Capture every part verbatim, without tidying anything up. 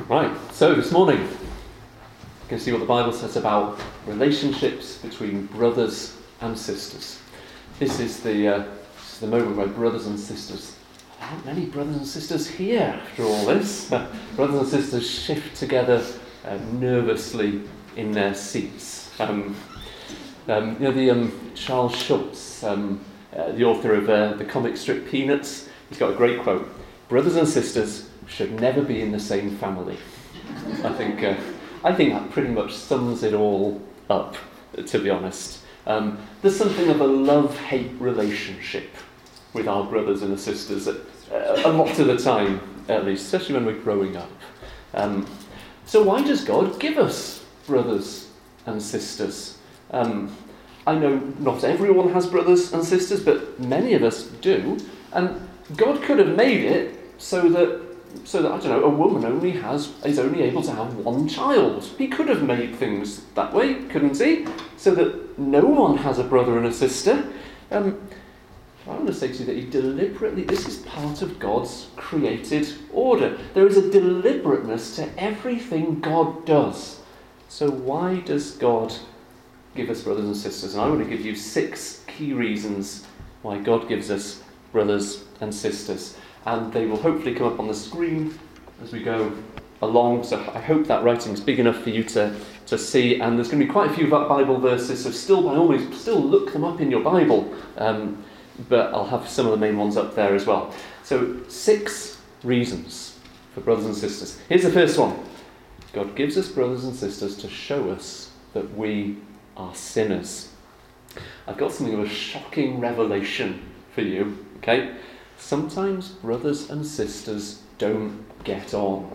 Right, so this morning, you can see what the Bible says about relationships between brothers and sisters. This is the, uh, this is the moment where brothers and sisters, there aren't many brothers and sisters here after all this. Brothers and sisters shift together uh, nervously in their seats. Um, um, you know, the um, Charles Schulz, um, uh, the author of uh, the comic strip Peanuts, he's got a great quote: "Brothers and sisters should never be in the same family." I think uh, I think that pretty much sums it all up, to be honest. Um, there's something of a love-hate relationship with our brothers and sisters, uh, a lot of the time, at least, especially when we're growing up. Um, so why does God give us brothers and sisters? Um, I know not everyone has brothers and sisters, but many of us do. And God could have made it so that So that, I don't know, a woman only has is only able to have one child. He could have made things that way, couldn't he? So that no one has a brother and a sister. Um, I want to say to you that he deliberately, this is part of God's created order. There is a deliberateness to everything God does. So why does God give us brothers and sisters? And I want to give you six key reasons why God gives us brothers and sisters. And they will hopefully come up on the screen as we go along. So I hope that writing is big enough for you to, to see. And there's going to be quite a few Bible verses, so still, by all means, still look them up in your Bible. Um, but I'll have some of the main ones up there as well. So six reasons for brothers and sisters. Here's the first one. God gives us brothers and sisters to show us that we are sinners. I've got something of a shocking revelation for you, okay? Sometimes brothers and sisters don't get on.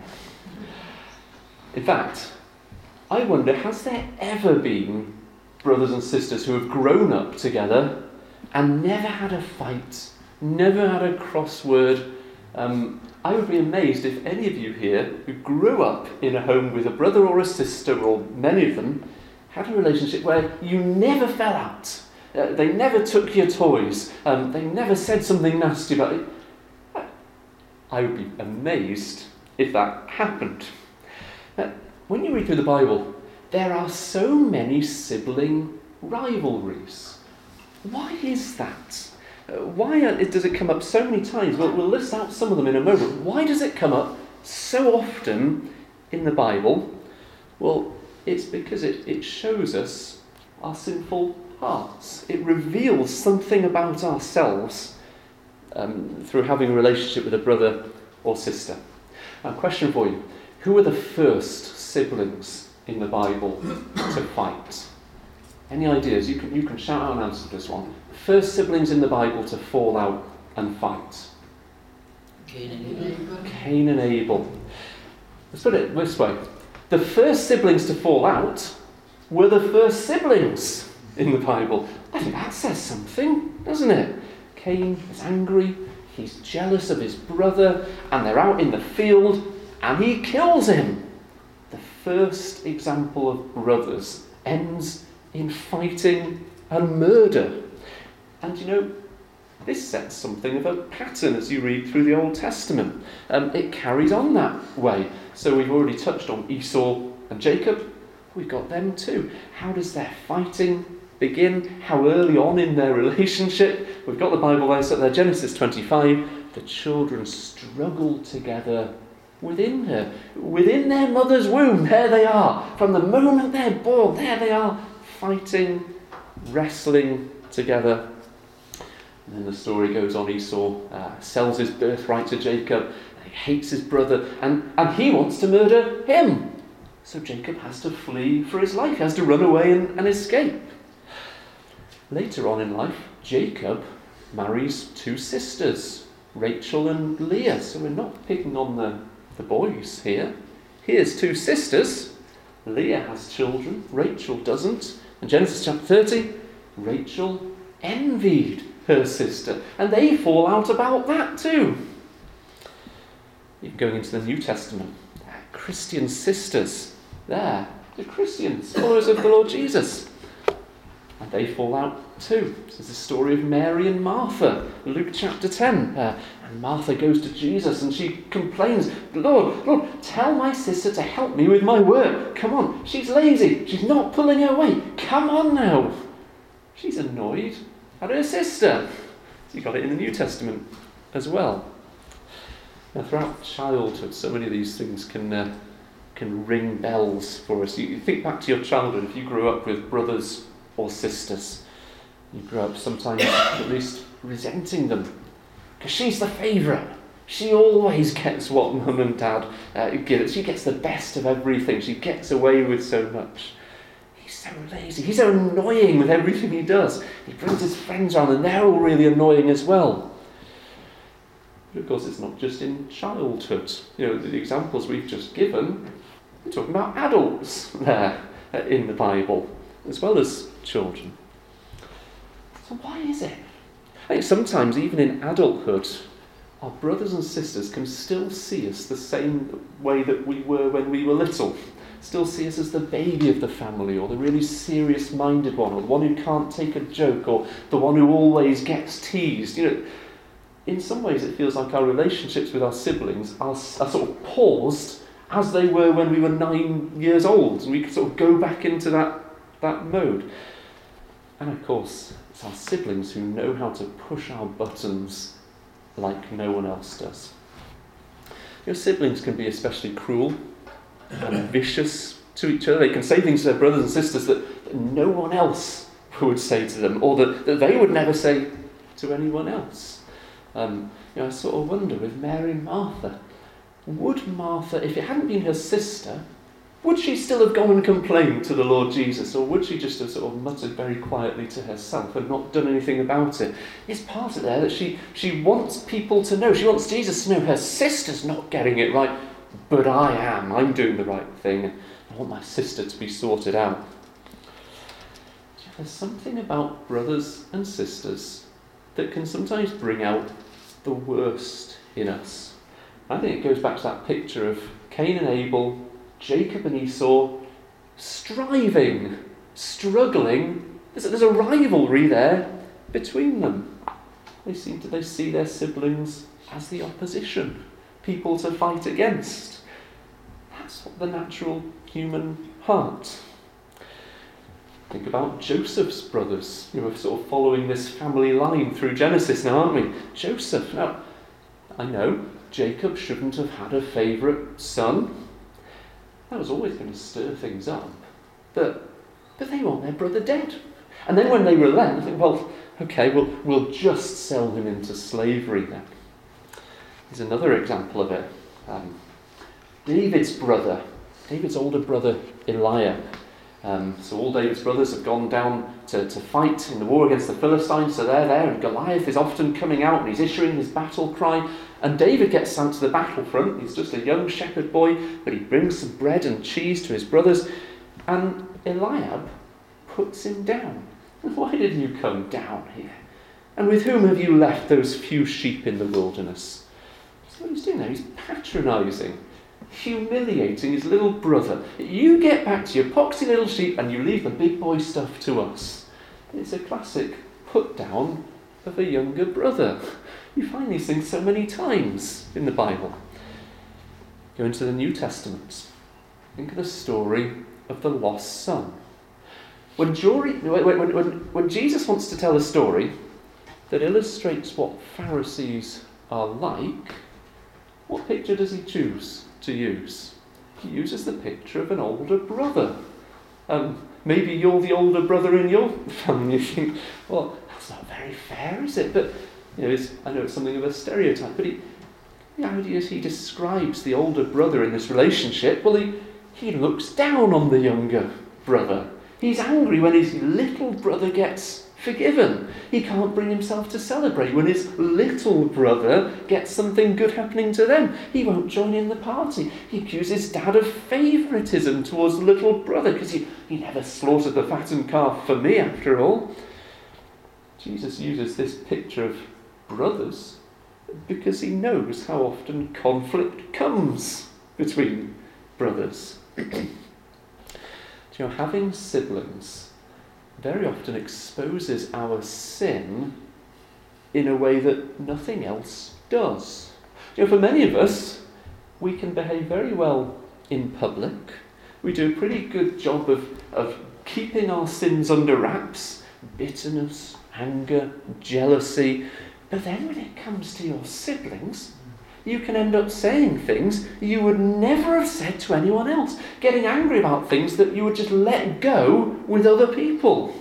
In fact, I wonder, has there ever been brothers and sisters who have grown up together and never had a fight, never had a crossword? Um, I would be amazed if any of you here who grew up in a home with a brother or a sister, or many of them, had a relationship where you never fell out. Uh, they never took your toys. Um, they never said something nasty about it. I would be amazed if that happened. Uh, when you read through the Bible, there are so many sibling rivalries. Why is that? Uh, why does it come up so many times? We'll, we'll list out some of them in a moment. Why does it come up so often in the Bible? Well, it's because it, it shows us our sinful hearts. It reveals something about ourselves um, through having a relationship with a brother or sister. Now, question for you: who were the first siblings in the Bible to fight? Any ideas? You can you can shout out an answer to this one. First siblings in the Bible to fall out and fight. Cain and Abel. Cain and Abel. Let's put it this way: the first siblings to fall out were the first siblings in the Bible. I think that says something, doesn't it? Cain is angry, he's jealous of his brother, and they're out in the field, and he kills him. The first example of brothers ends in fighting and murder. And you know, this sets something of a pattern as you read through the Old Testament. Um, it carries on that way. So we've already touched on Esau and Jacob. We've got them too. How does their fighting begin? How early on in their relationship? We've got the Bible there, so there, Genesis twenty-five. The children struggle together within her, within their mother's womb. There they are. From the moment they're born, there they are, fighting, wrestling together. And then the story goes on. Esau uh, sells his birthright to Jacob. He hates his brother, and, and he wants to murder him. So Jacob has to flee for his life. He has to run away and, and escape. Later on in life, Jacob marries two sisters, Rachel and Leah. So we're not picking on the, the boys here. Here's two sisters. Leah has children, Rachel doesn't. In Genesis chapter thirty, Rachel envied her sister, and they fall out about that too. Even going into the New Testament, Christian sisters, there, the Christians, followers of the Lord Jesus. And they fall out too. This is the story of Mary and Martha, Luke chapter ten. Uh, and Martha goes to Jesus and she complains, Lord, Lord, tell my sister to help me with my work. Come on, she's lazy. She's not pulling her weight. Come on now. She's annoyed at her sister. So you got it in the New Testament as well. Now, throughout childhood, so many of these things can uh, can ring bells for us. You, you think back to your childhood. If you grew up with brothers or sisters, you grew up sometimes at least resenting them, because she's the favourite. She always gets what mum and dad uh, give. She gets the best of everything. She gets away with so much. He's so lazy. He's so annoying with everything he does. He brings his friends around and they're all really annoying as well. But of course, it's not just in childhood. You know, the examples we've just given, we're talking about adults there in the Bible, as well as children. So why is it? I think sometimes, even in adulthood, our brothers and sisters can still see us the same way that we were when we were little. Still see us as the baby of the family, or the really serious-minded one, or the one who can't take a joke, or the one who always gets teased. You know, in some ways it feels like our relationships with our siblings are, are sort of paused as they were when we were nine years old, and we can sort of go back into that, that mode. And of course, it's our siblings who know how to push our buttons like no one else does. Your siblings can be especially cruel and vicious to each other. They can say things to their brothers and sisters that, that no one else would say to them, or that, that they would never say to anyone else. Um, you know, I sort of wonder with Mary and Martha, would Martha, if it hadn't been her sister, would she still have gone and complained to the Lord Jesus, or would she just have sort of muttered very quietly to herself and not done anything about it? It's part of there that she, she wants people to know. She wants Jesus to know her sister's not getting it right, but I am. I'm doing the right thing. I want my sister to be sorted out. There's something about brothers and sisters that can sometimes bring out the worst in us. I think it goes back to that picture of Cain and Abel, Jacob and Esau, striving, struggling. There's a, there's a rivalry there between them. They seem to they see their siblings as the opposition, people to fight against. That's what the natural human heart. Think about Joseph's brothers. You know, we're sort of following this family line through Genesis now, aren't we? Joseph. Now, I know Jacob shouldn't have had a favourite son. That was always going to stir things up. But but they want their brother dead. And then when they relent, they think, well, okay, we'll, we'll just sell him into slavery then. Here's another example of it. Um, David's brother, David's older brother Eliab. Um, so all David's brothers have gone down to, to fight in the war against the Philistines, so they're there, and Goliath is often coming out and he's issuing his battle cry, and David gets sent to the battlefront. He's just a young shepherd boy, but he brings some bread and cheese to his brothers, and Eliab puts him down. Why did you come down here? And with whom have you left those few sheep in the wilderness? So what he's doing there, he's patronising, humiliating his little brother. You get back to your poxy little sheep and you leave the big boy stuff to us. It's a classic put down of a younger brother. You find these things so many times in the Bible. Go into the New Testament. Think of the story of the lost son. When, Jory, when, when, when, when Jesus wants to tell a story that illustrates what Pharisees are like, what picture does he choose to use? He uses the picture of an older brother. Um, maybe you're the older brother in your family. You think, well, that's not very fair, is it? But you know, it's, I know it's something of a stereotype, but he, the idea is he describes the older brother in this relationship. Well, he, he looks down on the younger brother. He's angry when his little brother gets forgiven. He can't bring himself to celebrate when his little brother gets something good happening to them. He won't join in the party. He accuses dad of favouritism towards the little brother because he, he never slaughtered the fattened calf for me after all. Jesus uses this picture of brothers because he knows how often conflict comes between brothers. You know, having siblings very often exposes our sin in a way that nothing else does. You know, for many of us, we can behave very well in public. We do a pretty good job of, of keeping our sins under wraps, bitterness, anger, jealousy. But then when it comes to your siblings, you can end up saying things you would never have said to anyone else, getting angry about things that you would just let go with other people.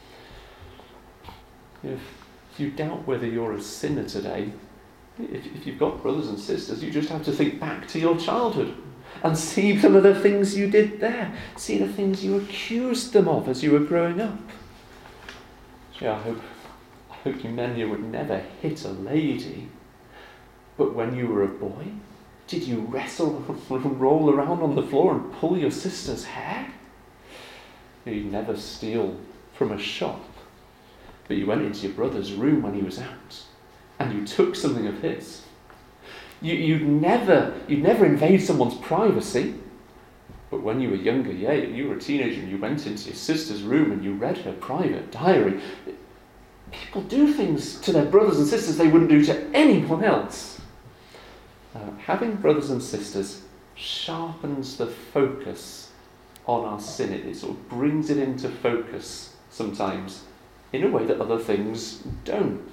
If, if you doubt whether you're a sinner today, if, if you've got brothers and sisters, you just have to think back to your childhood and see some of the things you did there. See the things you accused them of as you were growing up. Yeah, I hope, I hope you men here would never hit a lady. But when you were a boy, did you wrestle and roll around on the floor and pull your sister's hair? You'd never steal from a shop, but you went into your brother's room when he was out and you took something of his. You, you'd never, you'd never invade someone's privacy, but when you were younger, yeah, you were a teenager and you went into your sister's room and you read her private diary. People do things to their brothers and sisters they wouldn't do to anyone else. Uh, having brothers and sisters sharpens the focus on our sin. It, it sort of brings it into focus sometimes in a way that other things don't.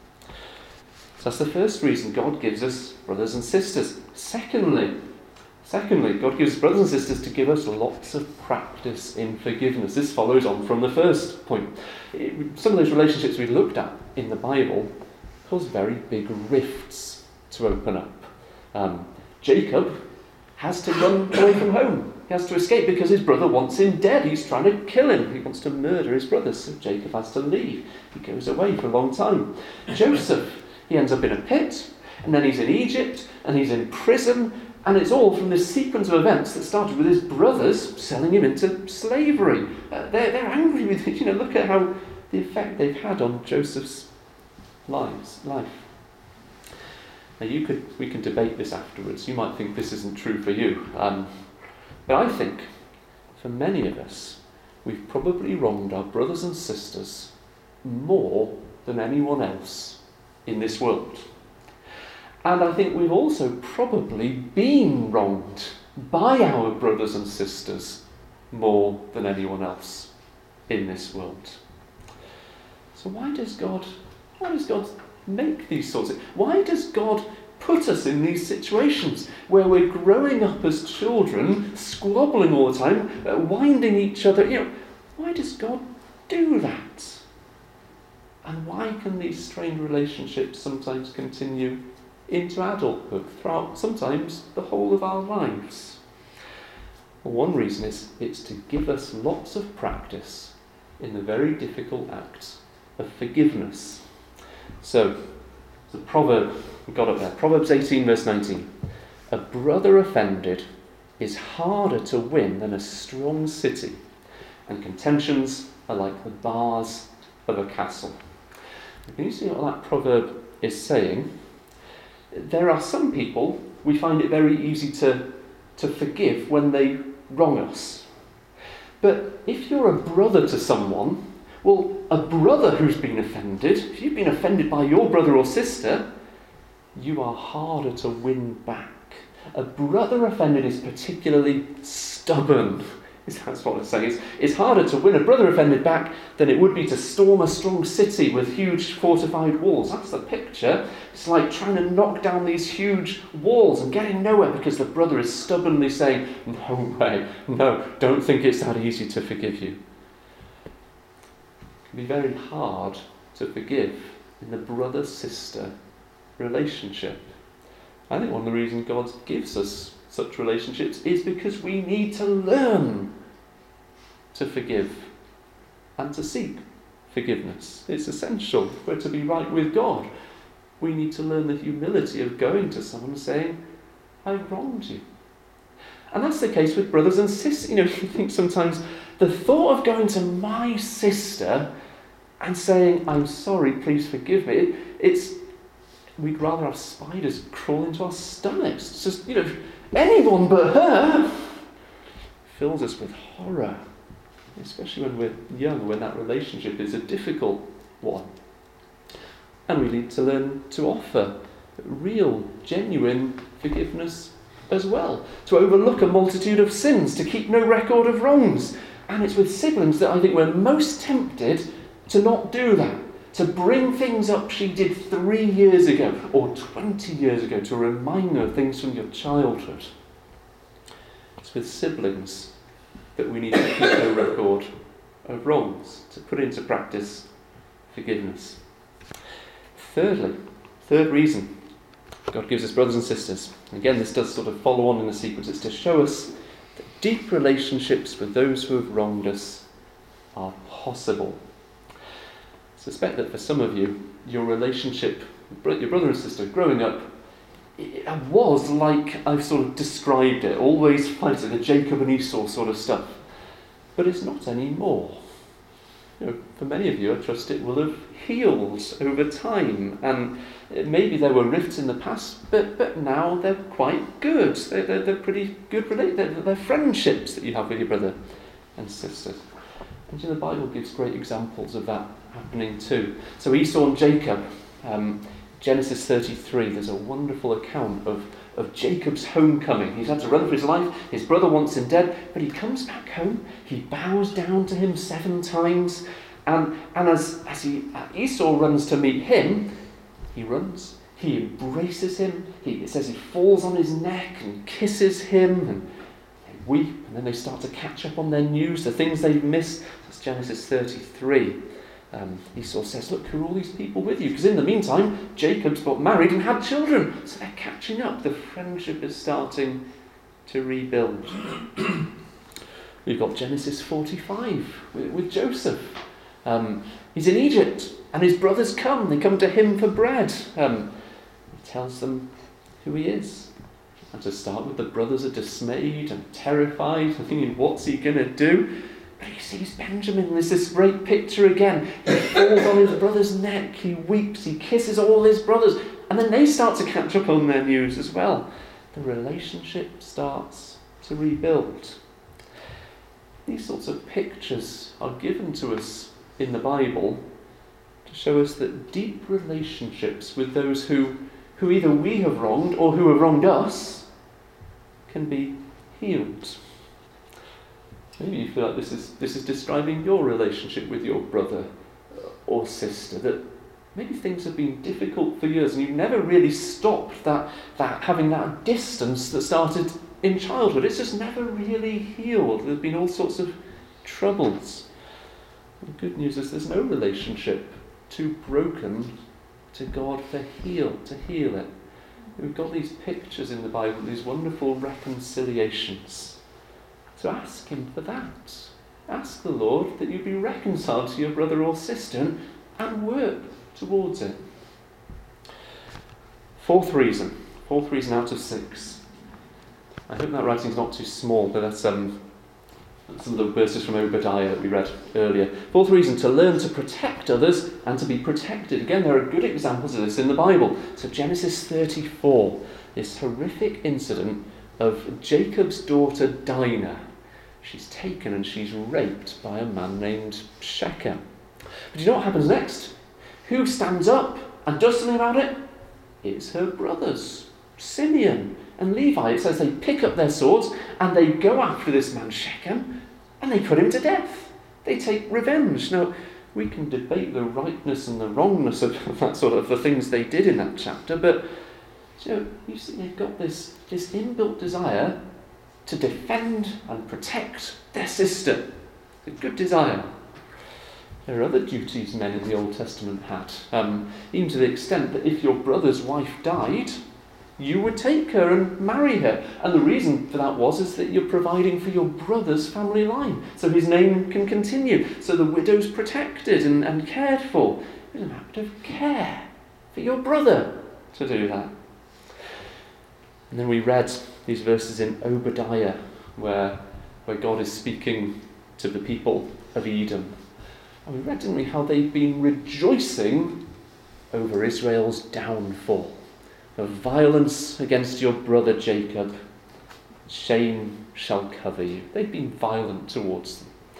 So that's the first reason God gives us brothers and sisters. Secondly, secondly, God gives brothers and sisters to give us lots of practice in forgiveness. This follows on from the first point. It, some of those relationships we looked at in the Bible cause very big rifts to open up. Um, Jacob has to run away from home. He has to escape because his brother wants him dead. He's trying to kill him. He wants to murder his brother, so Jacob has to leave. He goes away for a long time. Joseph, he ends up in a pit, and then he's in Egypt, and he's in prison, and it's all from this sequence of events that started with his brothers selling him into slavery. Uh, they're, they're angry with him. You know, look at how the effect they've had on Joseph's lives, life. Now you could, we can debate this afterwards. You might think this isn't true for you. Um, but I think, for many of us, we've probably wronged our brothers and sisters more than anyone else in this world. And I think we've also probably been wronged by our brothers and sisters more than anyone else in this world. So why does God, why does God make these sorts of... Why does God put us in these situations where we're growing up as children, squabbling all the time, uh, winding each other? You know, why does God do that? And why can these strained relationships sometimes continue into adulthood, throughout sometimes the whole of our lives? Well, one reason is it's to give us lots of practice in the very difficult act of forgiveness. So, the proverb, we got up there, Proverbs eighteen verse nineteen. A brother offended is harder to win than a strong city, and contentions are like the bars of a castle. Can you see what that proverb is saying? There are some people we find it very easy to, to forgive when they wrong us. But if you're a brother to someone, well, a brother who's been offended, if you've been offended by your brother or sister, you are harder to win back. A brother offended is particularly stubborn. That's what it's saying. It's, it's harder to win a brother offended back than it would be to storm a strong city with huge fortified walls. That's the picture. It's like trying to knock down these huge walls and getting nowhere because the brother is stubbornly saying, no way, no, don't think it's that easy to forgive you. It can be very hard to forgive in the brother-sister relationship. I think one of the reasons God gives us such relationships is because we need to learn to forgive and to seek forgiveness. It's essential if we're to be right with God. We need to learn the humility of going to someone and saying, I wronged you. And that's the case with brothers and sisters. You know, you think sometimes the thought of going to my sister and saying, I'm sorry, please forgive me, it, it's, we'd rather have spiders crawl into our stomachs. It's just, you know, anyone but her fills us with horror. especially when we're young, when that relationship is a difficult one. And we need to learn to offer real, genuine forgiveness as well, to overlook a multitude of sins, to keep no record of wrongs. And it's with siblings that I think we're most tempted to not do that, to bring things up she did three years ago or twenty years ago, to remind her of things from your childhood. It's with siblings that we need to keep no record of wrongs, to put into practice forgiveness. Thirdly, third reason God gives us brothers and sisters. And again, this does sort of follow on in the sequence. It's to show us that deep relationships with those who have wronged us are possible. I suspect that for some of you, your relationship with your brother and sister growing up, it was like I've sort of described it, always fighting the Jacob and Esau sort of stuff. But it's not anymore. You know, for many of you, I trust it will have healed over time, and maybe there were rifts in the past, but but now they're quite good. They're, they're, they're pretty good relate. They're, they're friendships that you have with your brother and sister. And you know, the Bible gives great examples of that happening too. So Esau and Jacob, um, Genesis thirty-three, there's a wonderful account of, of Jacob's homecoming. He's had to run for his life. His brother wants him dead, but he comes back home. He bows down to him seven times. And, and as, as he, Esau runs to meet him, he runs. He embraces him. He, it says he falls on his neck and kisses him, and they weep, and then they start to catch up on their news, the things they've missed. That's Genesis thirty-three. Um, Esau says, look, who are all these people with you? Because in the meantime, Jacob's got married and had children. So they're catching up. The friendship is starting to rebuild. We've got Genesis forty-five with, with Joseph. Um, he's in Egypt, and his brothers come. They come to him for bread. Um, he tells them who he is. And to start with, the brothers are dismayed and terrified, thinking, what's he going to do? But he sees Benjamin. There's this great picture again. He falls on his brother's neck. He weeps. He kisses all his brothers. And then they start to catch up on their news as well. The relationship starts to rebuild. These sorts of pictures are given to us in the Bible to show us that deep relationships with those who, who either we have wronged or who have wronged us can be healed. Maybe you feel like this is this is describing your relationship with your brother or sister, that maybe things have been difficult for years and you've never really stopped that, that having that distance that started in childhood. It's just never really healed. There's been all sorts of troubles. The good news is there's no relationship too broken to God for heal, to heal it. We've got these pictures in the Bible, these wonderful reconciliations. So ask him for that. Ask the Lord that you be reconciled to your brother or sister and work towards it. Fourth reason. Fourth reason out of six. I hope that writing's not too small, but that's um, some of the verses from Obadiah that we read earlier. Fourth reason, to learn to protect others and to be protected. Again, there are good examples of this in the Bible. So Genesis thirty-four, this horrific incident of Jacob's daughter Dinah. She's taken and she's raped by a man named Shechem. But you know what happens next? Who stands up and does something about it? It's her brothers, Simeon and Levi. It says they pick up their swords and they go after this man Shechem and they put him to death. They take revenge. Now, we can debate the rightness and the wrongness of that sort of the things they did in that chapter, but you know, you see they've got this, this inbuilt desire to defend and protect their sister. It's a good desire. There are other duties men in the Old Testament had, um, even to the extent that if your brother's wife died, you would take her and marry her. And the reason for that was is that you're providing for your brother's family line, so his name can continue, so the widow's protected and, and cared for. It's an act of care for your brother to do that. And then we read these verses in Obadiah where, where God is speaking to the people of Edom. And we read, didn't we, how they've been rejoicing over Israel's downfall. Of violence against your brother Jacob, shame shall cover you. They've been violent towards them.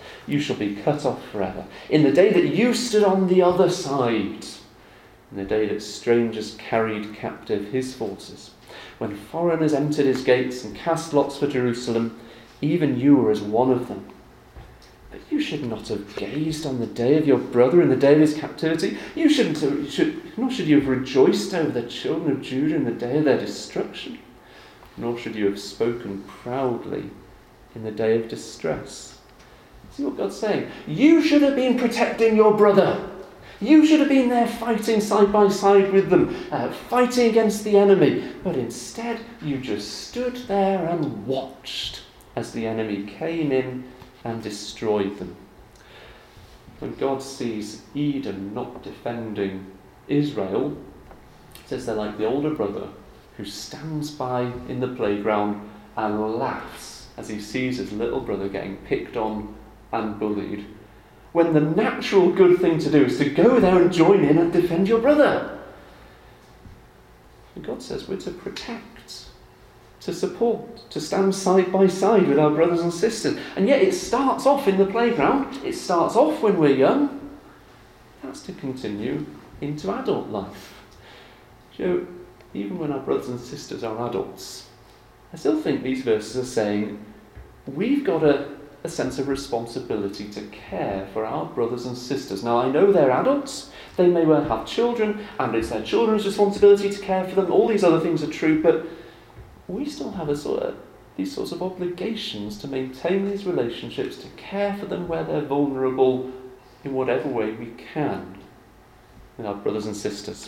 you shall be cut off forever. In the day that you stood on the other side, in the day that strangers carried captive his forces, when foreigners entered his gates and cast lots for Jerusalem, even you were as one of them. But you should not have gazed on the day of your brother in the day of his captivity. You shouldn't have, you should, nor should you have rejoiced over the children of Judah in the day of their destruction. Nor should you have spoken proudly in the day of distress. See what God's saying? You should have been protecting your brother. You should have been there fighting side by side with them, uh, fighting against the enemy. But instead, you just stood there and watched as the enemy came in and destroyed them. When God sees Edom not defending Israel, it says they're like the older brother who stands by in the playground and laughs as he sees his little brother getting picked on and bullied, when the natural good thing to do is to go there and join in and defend your brother. And God says we're to protect, to support, to stand side by side with our brothers and sisters. And yet it starts off in the playground, it starts off when we're young. That's to continue into adult life. You know, even when our brothers and sisters are adults, I still think these verses are saying we've got a a sense of responsibility to care for our brothers and sisters. Now, I know they're adults, they may well have children, and it's their children's responsibility to care for them. All these other things are true, but we still have a sort of, these sorts of obligations to maintain these relationships, to care for them where they're vulnerable in whatever way we can with our brothers and sisters.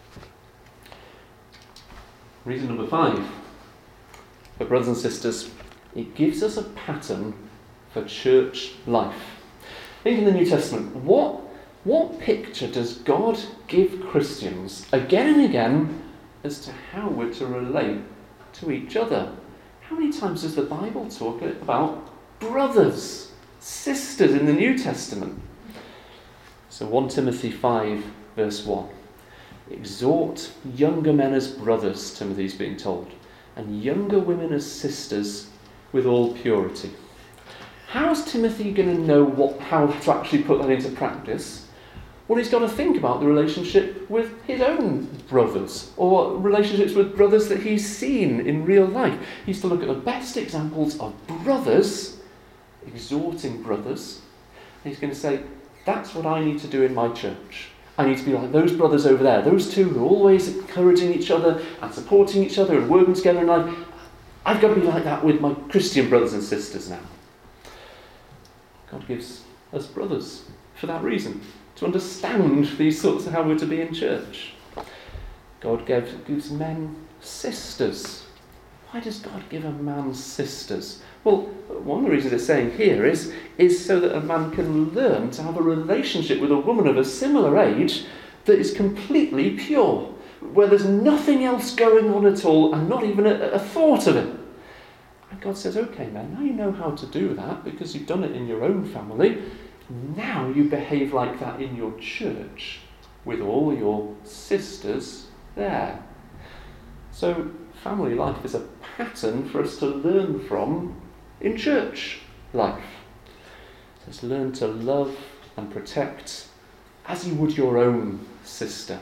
Reason number five, for brothers and sisters, it gives us a pattern for church life. Think in the New Testament, what, what picture does God give Christians again and again as to how we're to relate to each other? How many times does the Bible talk about brothers, sisters in the New Testament? So First Timothy five verse one. Exhort younger men as brothers, Timothy's being told, and younger women as sisters with all purity. How's Timothy going to know what, how to actually put that into practice? Well, he's got to think about the relationship with his own brothers, or relationships with brothers that he's seen in real life. He's to look at the best examples of brothers, exhorting brothers. And he's going to say, that's what I need to do in my church. I need to be like those brothers over there, those two who are always encouraging each other and supporting each other and working together in life. I've got to be like that with my Christian brothers and sisters now. God gives us brothers for that reason, to understand these sorts of how we're to be in church. God gives, gives men sisters. Why does God give a man sisters? Well, one of the reasons it's saying here is, is so that a man can learn to have a relationship with a woman of a similar age that is completely pure, where there's nothing else going on at all and not even a, a thought of it. And God says, okay, man, now you know how to do that because you've done it in your own family. Now you behave like that in your church with all your sisters there. So family life is a pattern for us to learn from in church life. It says, learn to love and protect as you would your own sister.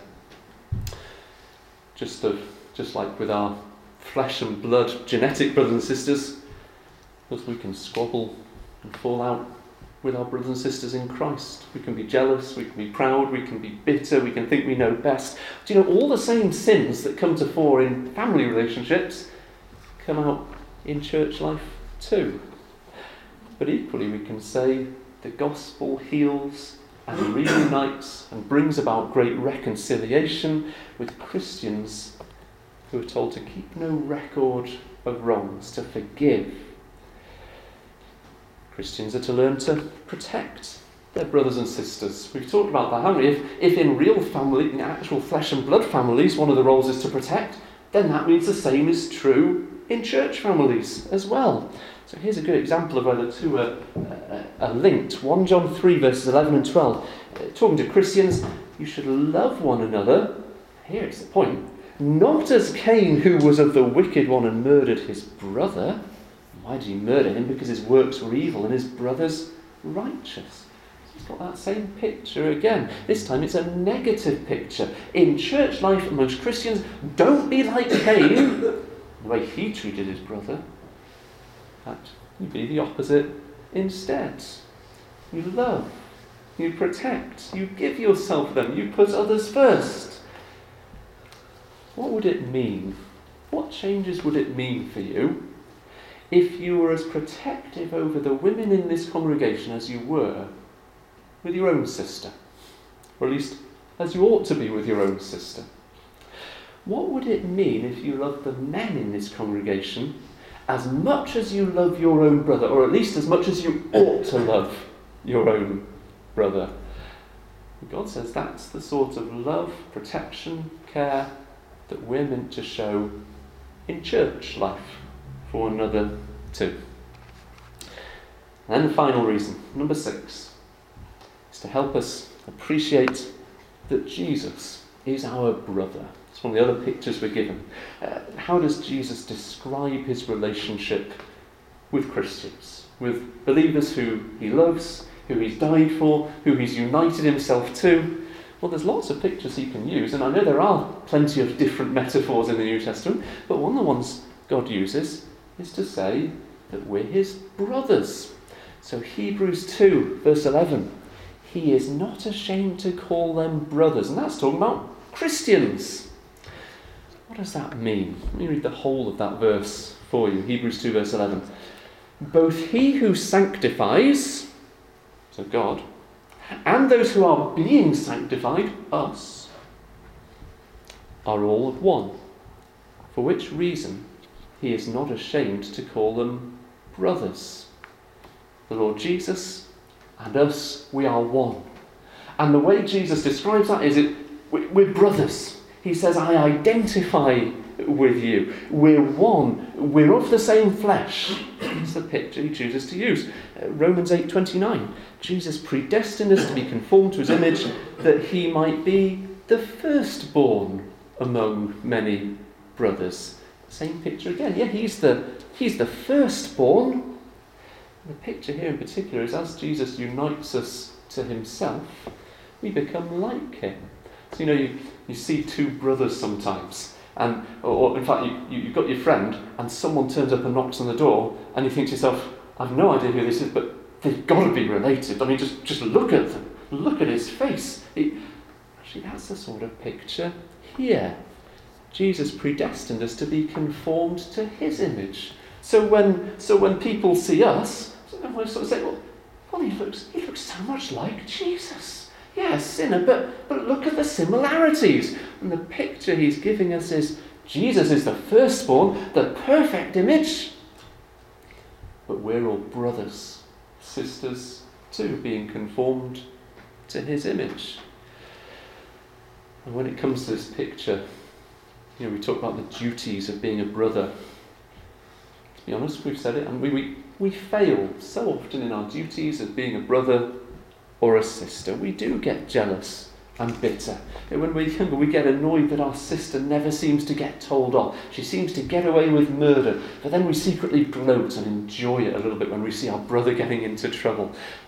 Just, of, just like with our flesh and blood genetic brothers and sisters, because we can squabble and fall out with our brothers and sisters in Christ. We can be jealous, we can be proud, we can be bitter, we can think we know best. Do you know, all the same sins that come to fore in family relationships come out in church life too. But equally we can say the gospel heals and reunites and brings about great reconciliation with Christians who are told to keep no record of wrongs, to forgive. Christians are to learn to protect their brothers and sisters. We've talked about that, haven't we? If, if in real family, in actual flesh and blood families, one of the roles is to protect, then that means the same is true in church families as well. So here's a good example of where the two are, uh, are linked. First John three verses eleven and twelve. Uh, talking to Christians, you should love one another. Here's the point. Not as Cain, who was of the wicked one and murdered his brother. Why did he murder him? Because his works were evil and his brothers righteous. He's got that same picture again. This time it's a negative picture. In church life, most Christians, don't be like Cain, the way he treated his brother. In fact, you be the opposite instead. You love, you protect, you give yourself for them, you put others first. What would it mean? What changes would it mean for you if you were as protective over the women in this congregation as you were with your own sister? Or at least as you ought to be with your own sister. What would it mean if you loved the men in this congregation as much as you love your own brother, or at least as much as you ought to love your own brother? God says that's the sort of love, protection, care that we're meant to show in church life for one another too. And then the final reason, number six, is to help us appreciate that Jesus is our brother. It's one of the other pictures we're given. Uh, how does Jesus describe his relationship with Christians, with believers who he loves, who he's died for, who he's united himself to? Well, there's lots of pictures he can use, and I know there are plenty of different metaphors in the New Testament, but one of the ones God uses is to say that we're his brothers. So Hebrews two, verse eleven, he is not ashamed to call them brothers, and that's talking about Christians. What does that mean? Let me read the whole of that verse for you. Hebrews two, verse eleven. Both he who sanctifies, so God, and those who are being sanctified, us, are all of one. For which reason he is not ashamed to call them brothers. The Lord Jesus and us, we are one. And the way Jesus describes that is it, we're brothers. He says, I identify with you. We're one. We're of the same flesh. It's the picture he chooses to use. Uh, Romans eight twenty-nine. Jesus predestined us to be conformed to his image, that he might be the firstborn among many brothers. Same picture again. Yeah, he's the he's the firstborn. The picture here in particular is as Jesus unites us to himself, we become like him. So you know, you, you see two brothers sometimes. And, or, or in fact, you, you, you've got your friend, and someone turns up and knocks on the door, and you think to yourself, I've no idea who this is, but they've got to be related. I mean, just, just look at them. Look at his face. It, actually, that's the sort of picture here. Jesus predestined us to be conformed to his image. So when, so when people see us, they sort of say, well, well he, looks, he looks so much like Jesus. Yeah, sinner, but, but look at the similarities. And the picture he's giving us is Jesus is the firstborn, the perfect image. But we're all brothers, sisters too, being conformed to his image. And when it comes to this picture, you know, we talk about the duties of being a brother. To be honest, we've said it, and we, we, we fail so often in our duties of being a brother or a sister. We do get jealous and bitter. And when we're younger, we get annoyed that our sister never seems to get told off. She seems to get away with murder, but then we secretly gloat and enjoy it a little bit when we see our brother getting into trouble.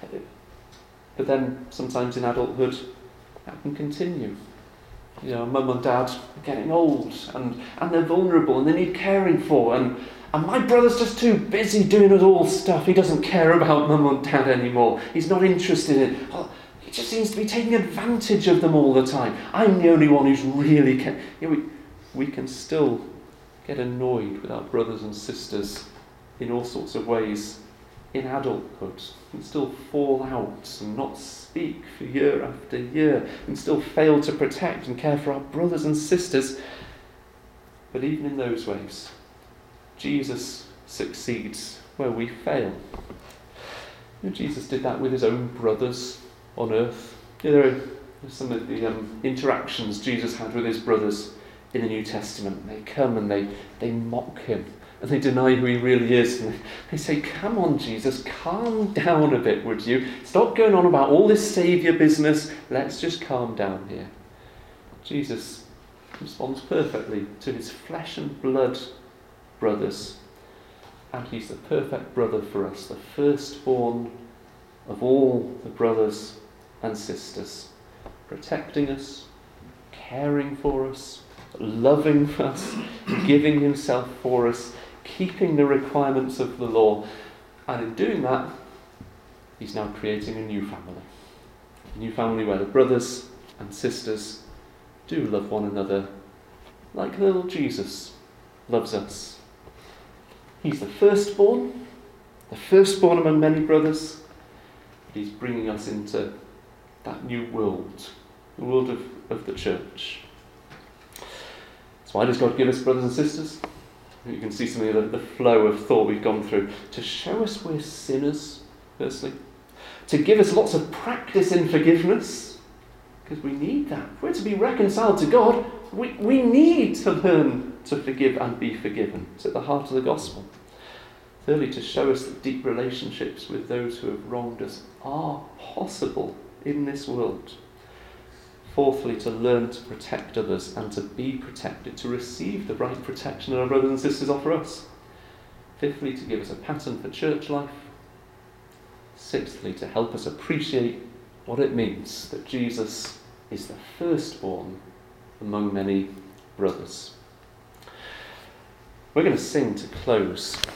But then sometimes in adulthood, that can continue. You know, mum and dad are getting old, and, and they're vulnerable, and they need caring for, and And my brother's just too busy doing it all stuff. He doesn't care about mum and dad anymore. He's not interested in... Oh, he just seems to be taking advantage of them all the time. I'm the only one who's really... Ca- you know, we, we can still get annoyed with our brothers and sisters in all sorts of ways in adulthood. We can still fall out and not speak for year after year, and still fail to protect and care for our brothers and sisters. But even in those ways, Jesus succeeds where we fail. You know, Jesus did that with his own brothers on earth. You know, there are some of the um, interactions Jesus had with his brothers in the New Testament. They come and they, they mock him, and they deny who he really is. And they say, come on, Jesus, calm down a bit, would you? Stop going on about all this saviour business. Let's just calm down here. Jesus responds perfectly to his flesh and blood brothers, and he's the perfect brother for us, the firstborn of all the brothers and sisters, protecting us, caring for us, loving us, giving himself for us, keeping the requirements of the law. And in doing that, he's now creating a new family. A new family where the brothers and sisters do love one another like little Jesus loves us. He's the firstborn, the firstborn among many brothers. He's bringing us into that new world, the world of, of the church. So why does God give us brothers and sisters? You can see some of the, the flow of thought we've gone through. To show us we're sinners, firstly. To give us lots of practice in forgiveness, because we need that. If we're to be reconciled to God, we, we need to learn to forgive and be forgiven. It's at the heart of the gospel. Thirdly, to show us that deep relationships with those who have wronged us are possible in this world. Fourthly, to learn to protect others and to be protected, to receive the right protection that our brothers and sisters offer us. Fifthly, to give us a pattern for church life. Sixthly, to help us appreciate what it means that Jesus is the firstborn among many brothers. We're going to sing to close.